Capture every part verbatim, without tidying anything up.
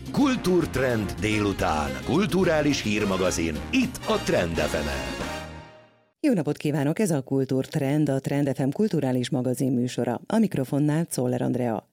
Kultúrtrend délután. Kulturális hírmagazin. Itt a Trend ef emen. Jó napot kívánok! Ez a Kultúrtrend, a Trend ef em kulturális magazin műsora. A mikrofonnál Czoller Andrea.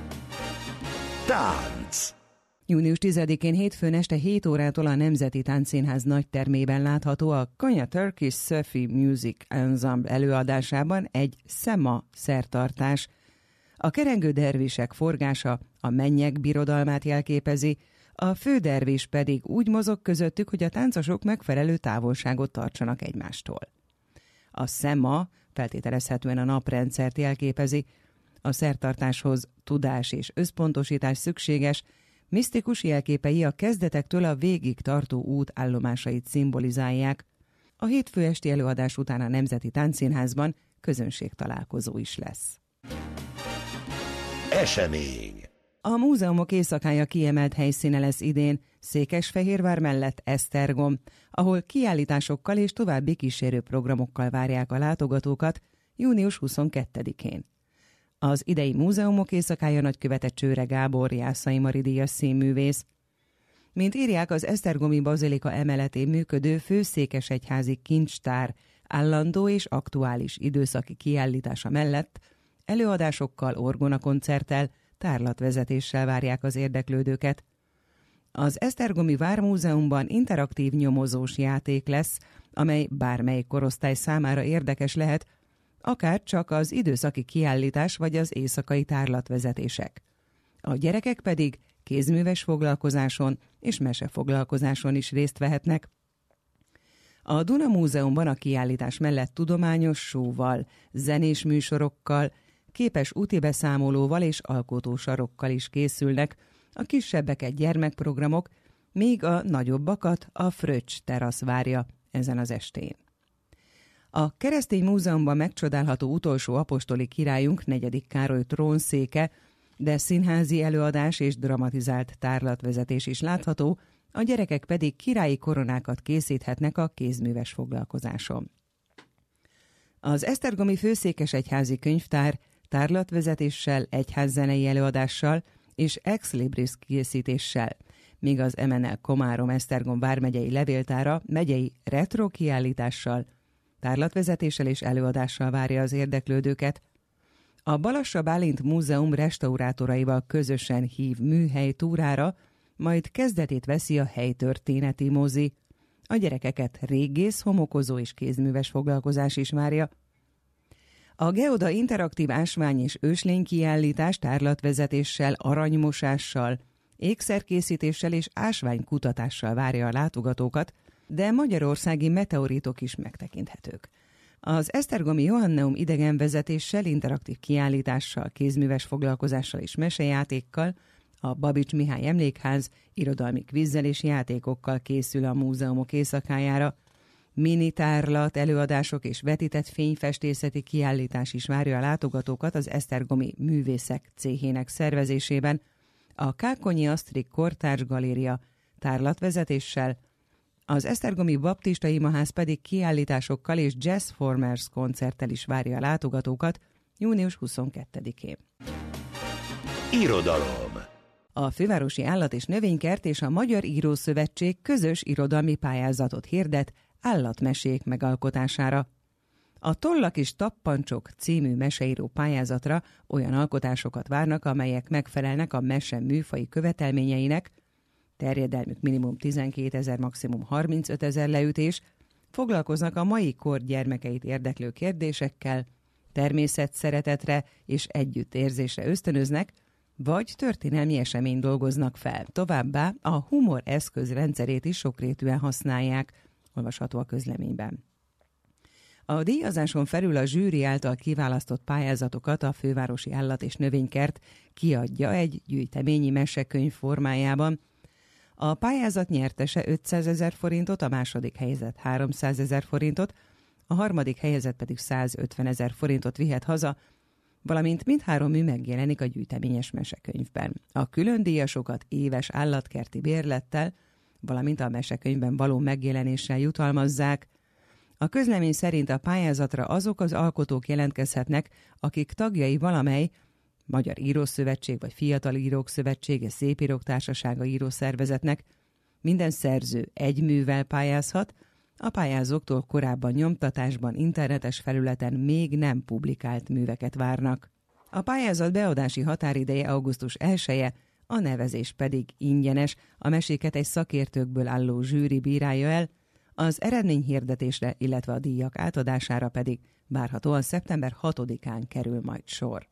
Tánc. június tizedikén hétfőn este hét órától a Nemzeti Táncszínház nagytermében látható a Konya Turkish Sufi Music Ensemble előadásában egy szema szertartás. A kerengő dervisek forgása a mennyek birodalmát jelképezi, a fődervis pedig úgy mozog közöttük, hogy a táncosok megfelelő távolságot tartsanak egymástól. A szema feltételezhetően a naprendszert jelképezi, a szertartáshoz tudás és összpontosítás szükséges, misztikus jelképei a kezdetektől a végig tartó út állomásait szimbolizálják. A hétfő esti előadás után a Nemzeti Táncszínházban közönségtalálkozó is lesz. Esemény. A múzeumok éjszakája kiemelt helyszíne lesz idén, Székesfehérvár mellett Esztergom, ahol kiállításokkal és további kísérő programokkal várják a látogatókat június huszonkettedikén. Az idei múzeumok éjszakája nagykövete Csőre Gábor, Jászai Mari díjas színművész. Mint írják, az esztergomi bazilika emeletén működő főszékesegyházi kincstár állandó és aktuális időszaki kiállítása mellett előadásokkal, orgonakoncerttel, tárlatvezetéssel várják az érdeklődőket. Az Esztergomi Vármúzeumban interaktív nyomozós játék lesz, amely bármely korosztály számára érdekes lehet, akár csak az időszaki kiállítás vagy az éjszakai tárlatvezetések. A gyerekek pedig kézműves foglalkozáson és mesefoglalkozáson is részt vehetnek. A Duna Múzeumban a kiállítás mellett tudományos show-val, zenés műsorokkal, képes úti beszámolóval és alkotósarokkal is készülnek, a kisebbeket gyermekprogramok, míg a nagyobbakat a Fröccs terasz várja ezen az estén. A Keresztény Múzeumban megcsodálható utolsó apostoli királyunk negyedik Károly trónszéke, de színházi előadás és dramatizált tárlatvezetés is látható, a gyerekek pedig királyi koronákat készíthetnek a kézműves foglalkozáson. Az esztergomi főszékesegyházi könyvtár tárlatvezetéssel, egyházzenei előadással és ex libris készítéssel, míg az em en el Komárom-Esztergom vármegyei levéltára megyei retro kiállítással, tárlatvezetéssel és előadással várja az érdeklődőket. A Balassa Bálint Múzeum restaurátoraival közösen hív műhely túrára, majd kezdetét veszi a helytörténeti mozi. A gyerekeket régész, homokozó és kézműves foglalkozás is várja. A Geoda interaktív ásvány- és őslénykiállítás tárlatvezetéssel, aranymosással, ékszerkészítéssel és ásványkutatással várja a látogatókat, de magyarországi meteoritok is megtekinthetők. Az esztergomi Johanneum idegenvezetéssel, interaktív kiállítással, kézműves foglalkozással és mesejátékkal, a Babics Mihály Emlékház irodalmi kvízzel és játékokkal készül a múzeumok éjszakájára. Mini tárlat, előadások és vetített fényfestészeti kiállítás is várja a látogatókat az esztergomi művészek céhének szervezésében. A Kákonyi Asztrik Kortárs Galéria tárlatvezetéssel, az esztergomi Baptista Imaház pedig kiállításokkal és Jazzformers koncerttel is várja a látogatókat június huszonkettedikén. Irodalom. A Fővárosi Állat- és Növénykert és a Magyar Írószövetség közös irodalmi pályázatot hirdet állatmesék megalkotására. A Tollak és Tappancsok című meseíró pályázatra olyan alkotásokat várnak, amelyek megfelelnek a mese műfai követelményeinek, terjedelmük minimum tizenkétezer, maximum harmincötezer leütés, foglalkoznak a mai kor gyermekeit érdeklő kérdésekkel, természetszeretetre és együttérzésre ösztönöznek, vagy történelmi eseményt dolgoznak fel. Továbbá a humor eszközrendszerét is sokrétűen használják, olvasható a közleményben. A díjazáson felül a zsűri által kiválasztott pályázatokat a Fővárosi Állat- és Növénykert kiadja egy gyűjteményi mesekönyv formájában. A pályázat nyertese ötszázezer forintot, a második helyezett háromszázezer forintot, a harmadik helyezett pedig százötvenezer forintot vihet haza, valamint mindhárom mű megjelenik a gyűjteményes mesekönyvben. A külön díjasokat éves állatkerti bérlettel, valamint a mesekönyvben való megjelenéssel jutalmazzák. A közlemény szerint a pályázatra azok az alkotók jelentkezhetnek, akik tagjai valamely Magyar Írószövetség vagy Fiatal Írók Szövetsége, Szépírók Társasága írószervezetnek. Minden szerző egy művel pályázhat, a pályázóktól korábban nyomtatásban, internetes felületen még nem publikált műveket várnak. A pályázat beadási határideje augusztus elseje, a nevezés pedig ingyenes, a meséket egy szakértőkből álló zsűri bírálja el, az eredményhirdetésre, illetve a díjak átadására pedig várhatóan szeptember hatodikán kerül majd sor.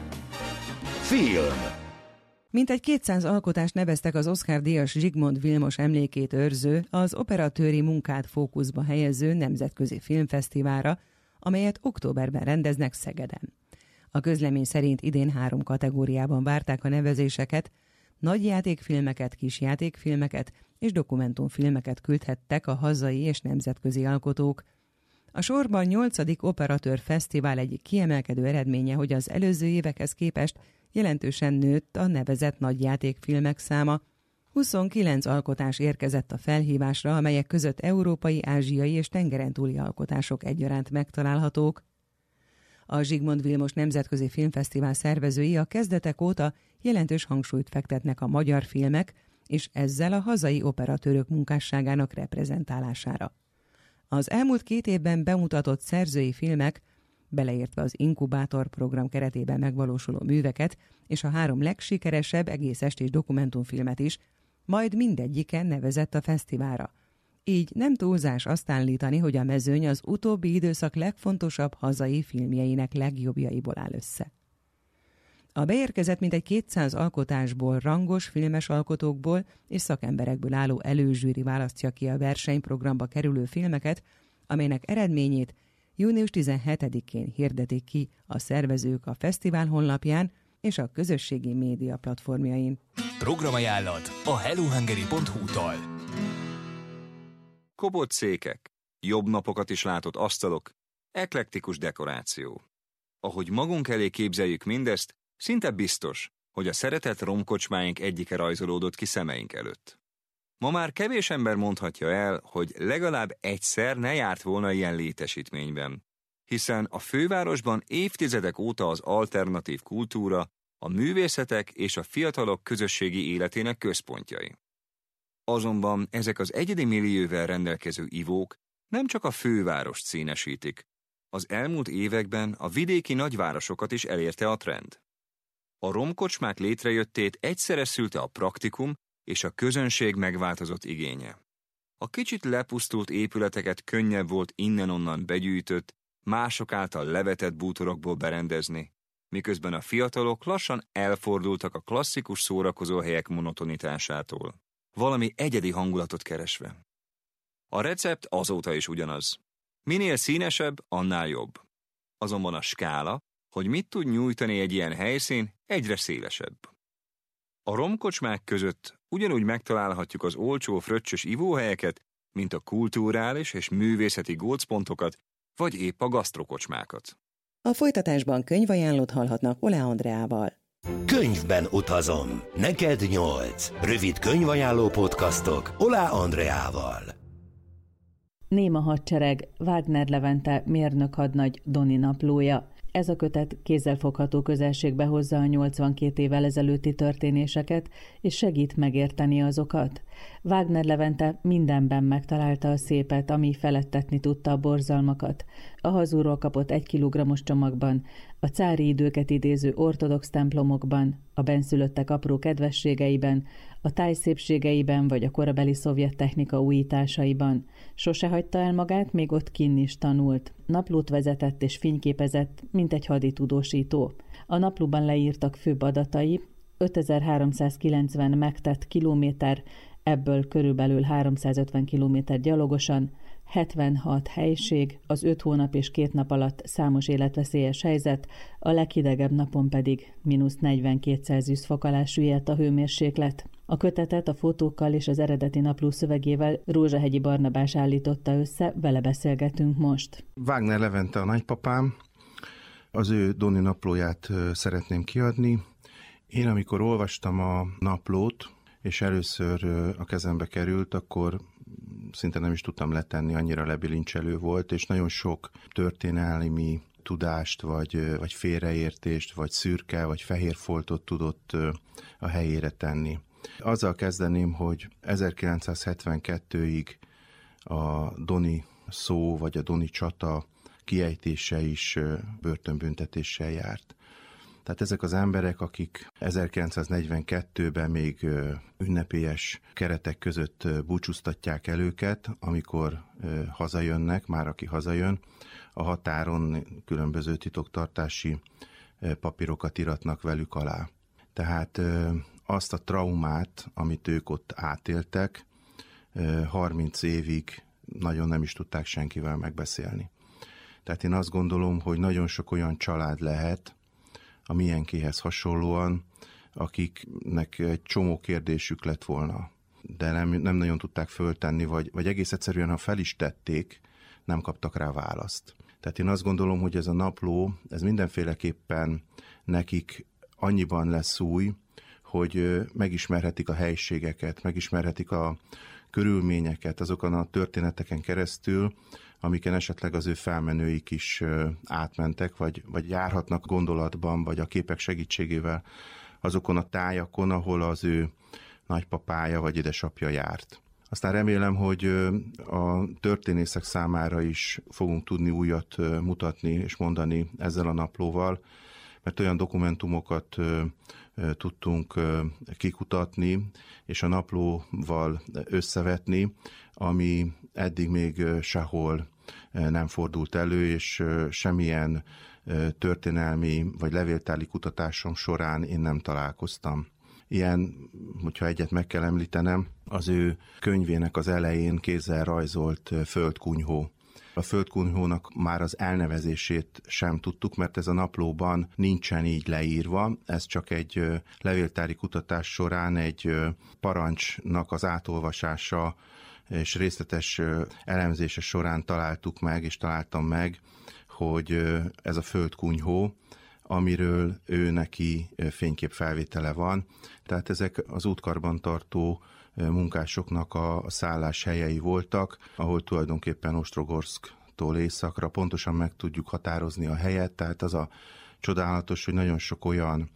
Film. Mintegy kétszáz alkotást neveztek az Oscar-díjas Zsigmond Vilmos emlékét őrző, az operatőri munkát fókuszba helyező nemzetközi filmfesztiválra, amelyet októberben rendeznek Szegeden. A közlemény szerint idén három kategóriában várták a nevezéseket, nagyjátékfilmeket, kisjátékfilmeket és dokumentumfilmeket küldhettek a hazai és nemzetközi alkotók. A sorban nyolcadik operatőr fesztivál egyik kiemelkedő eredménye, hogy az előző évekhez képest jelentősen nőtt a nevezett nagyjátékfilmek száma. huszonkilenc alkotás érkezett a felhívásra, amelyek között európai, ázsiai és tengeren túli alkotások egyaránt megtalálhatók. A Zsigmond Vilmos Nemzetközi Filmfesztivál szervezői a kezdetek óta jelentős hangsúlyt fektetnek a magyar filmek, és ezzel a hazai operatőrök munkásságának reprezentálására. Az elmúlt két évben bemutatott szerzői filmek, beleértve az Inkubátor program keretében megvalósuló műveket, és a három legsikeresebb egész estés dokumentumfilmet is, majd mindegyiken nevezett a fesztiválra. Így nem túlzás azt állítani, hogy a mezőny az utóbbi időszak legfontosabb hazai filmjeinek legjobbjaiból áll össze. A beérkezett mintegy kétszáz alkotásból, rangos filmes alkotókból és szakemberekből álló előzsűri választja ki a versenyprogramba kerülő filmeket, amelynek eredményét június tizenhetedikén hirdetik ki a szervezők a fesztivál honlapján és a közösségi média platformjain. Programajánlat a hellohungary pont hu-tól. Kopott székek, jobb napokat is látott asztalok, eklektikus dekoráció. Ahogy magunk elé képzeljük mindezt, szinte biztos, hogy a szeretett romkocsmáink egyike rajzolódott ki szemeink előtt. Ma már kevés ember mondhatja el, hogy legalább egyszer ne járt volna ilyen létesítményben, hiszen a fővárosban évtizedek óta az alternatív kultúra, a művészetek és a fiatalok közösségi életének központjai. Azonban ezek az egyedi millióvel rendelkező ivók nem csak a fővárost színesítik. Az elmúlt években a vidéki nagyvárosokat is elérte a trend. A romkocsmák létrejöttét egyszerre szülte a praktikum és a közönség megváltozott igénye. A kicsit lepusztult épületeket könnyebb volt innen-onnan begyűjtött, mások által levetett bútorokból berendezni, miközben a fiatalok lassan elfordultak a klasszikus szórakozóhelyek monotonitásától, valami egyedi hangulatot keresve. A recept azóta is ugyanaz. Minél színesebb, annál jobb. Azonban a skála, hogy mit tud nyújtani egy ilyen helyszín, egyre szélesebb. A romkocsmák között ugyanúgy megtalálhatjuk az olcsó fröccsös ivóhelyeket, mint a kulturális és művészeti gócpontokat, vagy épp a gasztrokocsmákat. A folytatásban könyvajánlót hallhatnak Oláh Andreával. Könyvben utazom. Neked nyolc. Rövid könyvajánló podcastok Oláh Andreával. Néma hadsereg, Wagner Levente mérnök hadnagy Doni naplója. Ez a kötet kézzelfogható közelségbe hozza a nyolcvankét évvel ezelőtti történéseket, és segít megérteni azokat. Wagner Levente mindenben megtalálta a szépet, ami feledtetni tudta a borzalmakat. A hazúról kapott egy kilogrammos csomagban, a cári időket idéző ortodox templomokban, a benszülöttek apró kedvességeiben, a tájszépségeiben vagy a korabeli szovjet technika újításaiban. Sose hagyta el magát, még ott kinn is tanult. Naplót vezetett és fényképezett, mint egy haditudósító. A naplóban leírtak főbb adatai, ötezer-háromszázkilencven megtett kilométer, ebből körülbelül háromszázötven kilométer gyalogosan, hetvenhat helység, az öt hónap és két nap alatt számos életveszélyes helyzet, a leghidegebb napon pedig mínusz negyvenkét Celsius fok alá süllyedt a hőmérséklet. A kötetet a fotókkal és az eredeti napló szövegével Rózsahegyi Barnabás állította össze, vele beszélgetünk most. Wagner Levente a nagypapám, az ő Doni naplóját szeretném kiadni. Én amikor olvastam a naplót, és először a kezembe került, akkor szinte nem is tudtam letenni, annyira lebilincselő volt, és nagyon sok történelmi tudást, vagy, vagy félreértést, vagy szürke, vagy fehér foltot tudott a helyére tenni. Azzal kezdeném, hogy ezerkilencszázhetvenkettőig a Doni szó, vagy a Doni csata kiejtése is börtönbüntetéssel járt. Tehát ezek az emberek, akik ezerkilencszáznegyvenkettőben még ünnepélyes keretek között búcsúztatják el őket, amikor hazajönnek, már aki hazajön, a határon különböző titoktartási papírokat iratnak velük alá. Tehát azt a traumát, amit ők ott átéltek, harminc évig nagyon nem is tudták senkivel megbeszélni. Tehát én azt gondolom, hogy nagyon sok olyan család lehet, a miénkéhez hasonlóan, akiknek egy csomó kérdésük lett volna, de nem, nem nagyon tudták föltenni, vagy, vagy egész egyszerűen, ha fel is tették, nem kaptak rá választ. Tehát én azt gondolom, hogy ez a napló, ez mindenféleképpen nekik annyiban lesz új, hogy megismerhetik a helységeket, megismerhetik a körülményeket azokon a történeteken keresztül, amiken esetleg az ő felmenőik is átmentek, vagy, vagy járhatnak gondolatban, vagy a képek segítségével azokon a tájakon, ahol az ő nagypapája vagy édesapja járt. Aztán remélem, hogy a történészek számára is fogunk tudni újat mutatni és mondani ezzel a naplóval, mert olyan dokumentumokat tudtunk kikutatni, és a naplóval összevetni, ami eddig még sehol nem fordult elő, és semmilyen történelmi vagy levéltári kutatásom során én nem találkoztam. Ilyen, hogyha egyet meg kell említenem, az ő könyvének az elején kézzel rajzolt földkunyhó. A földkunyhónak már az elnevezését sem tudtuk, mert ez a naplóban nincsen így leírva, ez csak egy levéltári kutatás során egy parancsnak az átolvasása és részletes elemzése során találtuk meg, és találtam meg, hogy ez a földkunyhó, amiről ő neki fényképfelvétele van. Tehát ezek az útkarbantartó munkásoknak a szálláshelyei voltak, ahol tulajdonképpen Ostrogorszktól északra pontosan meg tudjuk határozni a helyet, tehát az a csodálatos, hogy nagyon sok olyan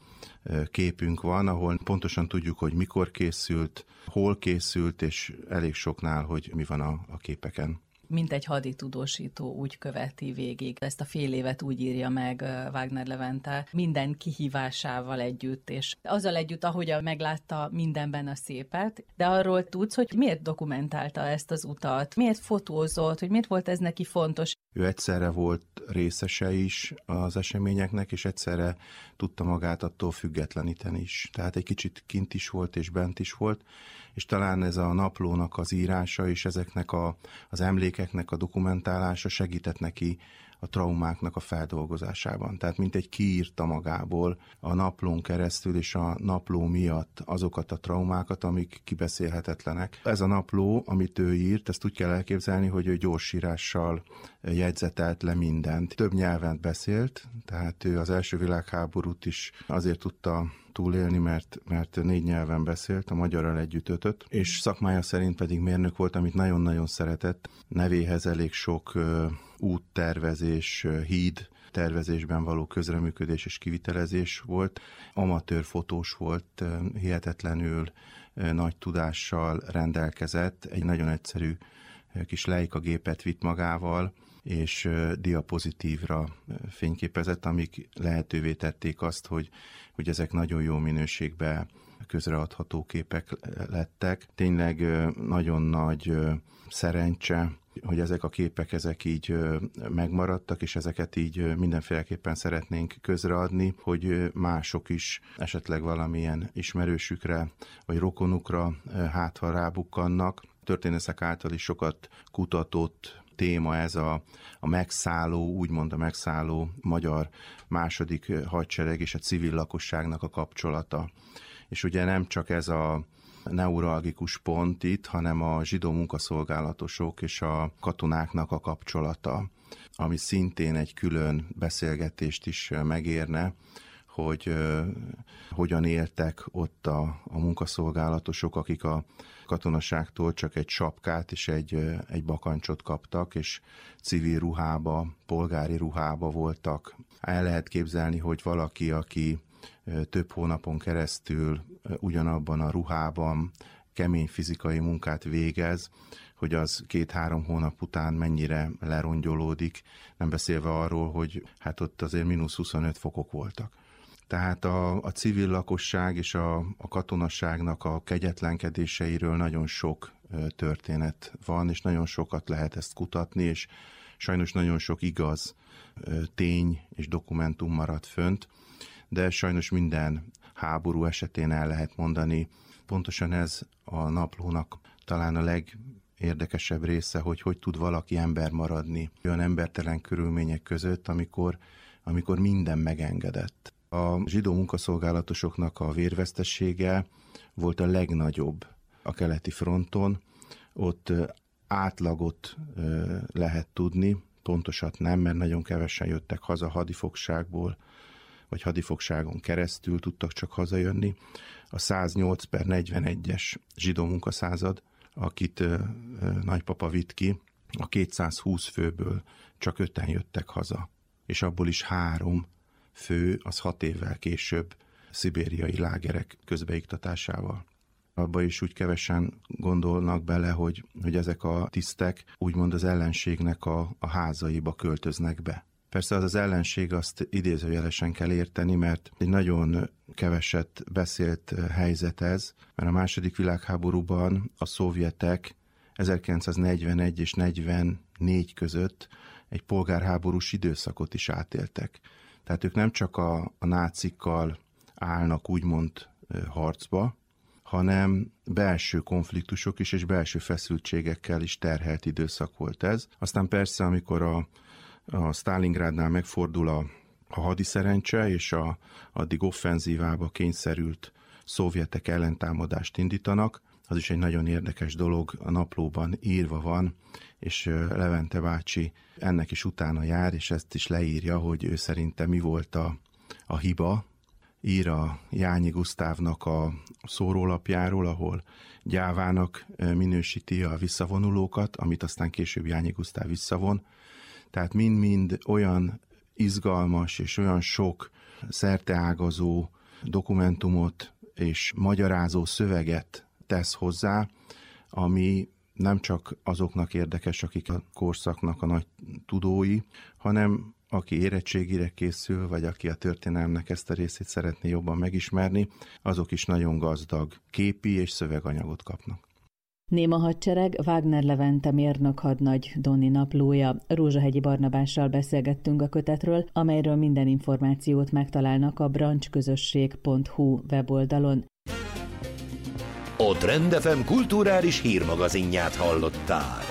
képünk van, ahol pontosan tudjuk, hogy mikor készült, hol készült, és elég soknál, hogy mi van a, a képeken. Mint egy haditudósító úgy követi végig. Ezt a fél évet úgy írja meg Wagner Levente, minden kihívásával együtt, és azzal együtt, ahogy meglátta mindenben a szépet, de arról tudsz, hogy miért dokumentálta ezt az utat, miért fotózott, hogy miért volt ez neki fontos. Ő egyszerre volt részese is az eseményeknek, és egyszerre tudta magát attól függetleníteni is. Tehát egy kicsit kint is volt, és bent is volt, és talán ez a naplónak az írása, és ezeknek a, az emlékeknek a dokumentálása segített neki a traumáknak a feldolgozásában. Tehát mint egy kiírta magából a naplón keresztül és a napló miatt azokat a traumákat, amik kibeszélhetetlenek. Ez a napló, amit ő írt, ezt úgy kell elképzelni, hogy ő gyorsírással jegyzetelt le mindent. Több nyelven beszélt, tehát ő az első világháborút is azért tudta túlélni, mert, mert négy nyelven beszélt, a magyarral együtt ötöt, és szakmája szerint pedig mérnök volt, amit nagyon-nagyon szeretett. Nevéhez elég sok uh, úttervezés, uh, híd tervezésben való közreműködés és kivitelezés volt. Amatőr fotós volt, uh, hihetetlenül uh, nagy tudással rendelkezett, egy nagyon egyszerű uh, kis Leica gépet vitt magával, és uh, diapozitívra uh, fényképezett, amik lehetővé tették azt, hogy, hogy ezek nagyon jó minőségben közreadható képek lettek. Tényleg uh, nagyon nagy uh, szerencse, hogy ezek a képek ezek így uh, megmaradtak, és ezeket így uh, mindenféleképpen szeretnénk közreadni, hogy uh, mások is esetleg valamilyen ismerősükre vagy rokonukra uh, hátha rábukkannak. Történészek által is sokat kutatott téma ez a, a megszálló, úgymond a megszálló magyar második hadsereg és a civil lakosságnak a kapcsolata. És ugye nem csak ez a neuralgikus pont itt, hanem a zsidó munkaszolgálatosok és a katonáknak a kapcsolata, ami szintén egy külön beszélgetést is megérne, hogy uh, hogyan éltek ott a, a munkaszolgálatosok, akik a katonaságtól csak egy sapkát és egy, uh, egy bakancsot kaptak, és civil ruhába, polgári ruhába voltak. El lehet képzelni, hogy valaki, aki uh, több hónapon keresztül uh, ugyanabban a ruhában kemény fizikai munkát végez, hogy az két-három hónap után mennyire lerongyolódik, nem beszélve arról, hogy hát ott azért mínusz huszonöt fokok voltak. Tehát a, a civil lakosság és a, a katonaságnak a kegyetlenkedéseiről nagyon sok történet van, és nagyon sokat lehet ezt kutatni, és sajnos nagyon sok igaz tény és dokumentum maradt fönt, de sajnos minden háború esetén el lehet mondani. Pontosan ez a naplónak talán a legérdekesebb része, hogy hogy tud valaki ember maradni olyan embertelen körülmények között, amikor, amikor minden megengedett. A zsidó munkaszolgálatosoknak a vérvesztessége volt a legnagyobb a keleti fronton. Ott átlagot lehet tudni, pontosat nem, mert nagyon kevesen jöttek haza hadifogságból, vagy hadifogságon keresztül tudtak csak hazajönni. A száznyolc per negyvenegyes zsidó munkaszázad, akit ö, ö, nagypapa vitt ki, a kétszázhúsz főből csak öten jöttek haza, és abból is három fő, az hat évvel később szibériai lágerek közbeiktatásával. Abba is úgy kevesen gondolnak bele, hogy, hogy ezek a tisztek úgymond az ellenségnek a, a házaiba költöznek be. Persze az az ellenség, azt idézőjelesen kell érteni, mert egy nagyon keveset beszélt helyzet ez, mert a második világháborúban a szovjetek ezerkilencszáznegyvenegy és negyvennégy között egy polgárháborús időszakot is átéltek. Tehát ők nem csak a, a nácikkal állnak úgymond harcba, hanem belső konfliktusok is és belső feszültségekkel is terhelt időszak volt ez. Aztán persze, amikor a a Sztálingrádnál megfordul a, a hadiszerencse, és a addig offenzívába kényszerült szovjetek ellentámadást indítanak. Az is egy nagyon érdekes dolog, a naplóban írva van, és Levente bácsi ennek is utána jár, és ezt is leírja, hogy ő szerinte mi volt a, a hiba. Ír a Jányi Gusztávnak a szórólapjáról, ahol gyávának minősíti a visszavonulókat, amit aztán később Jányi Gusztáv visszavon. Tehát mind-mind olyan izgalmas és olyan sok szerteágazó dokumentumot és magyarázó szöveget tesz hozzá, ami nem csak azoknak érdekes, akik a korszaknak a nagy tudói, hanem aki érettségire készül, vagy aki a történelmnek ezt a részét szeretné jobban megismerni, azok is nagyon gazdag képi és szöveganyagot kapnak. Néma hadsereg, Wagner Levente mérnök hadnagy Doni naplója. Rózsahegyi Barnabással beszélgettünk a kötetről, amelyről minden információt megtalálnak a brancsközösség pont hu weboldalon. A Trend ef em kulturális hírmagazinját hallották.